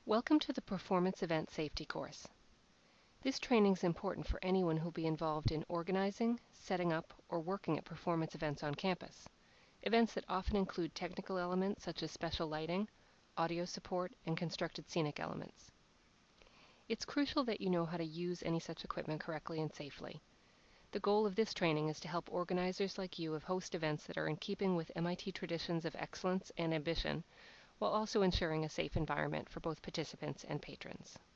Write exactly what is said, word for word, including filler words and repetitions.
Welcome to the Performance Event Safety course. This training is important for anyone who will be involved in organizing, setting up, or working at performance events on campus. Events that often include technical elements such as special lighting, audio support, and constructed scenic elements. It's crucial that you know how to use any such equipment correctly and safely. The goal of this training is to help organizers like you of host events that are in keeping with M I T traditions of excellence and ambition, while also ensuring a safe environment for both participants and patrons.